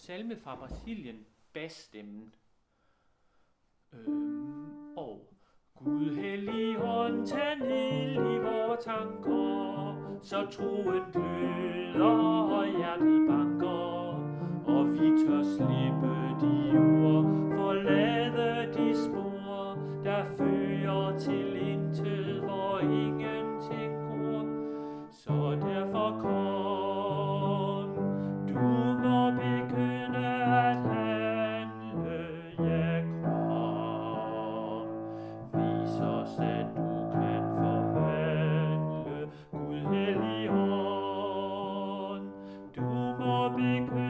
salme fra Brasilien, basstemmen. Og Gud Helligånd, tænd ild i vore tanker, så troen gløder og hjertet banker, og vi tør slippe de ord, forlade de spor, der fører til intet, hvor ingenting gror. Så derfor kom, du må begynde at handle, ja kom. Vis os, at du kan forvandle, Gud Helligånd. Du må begynde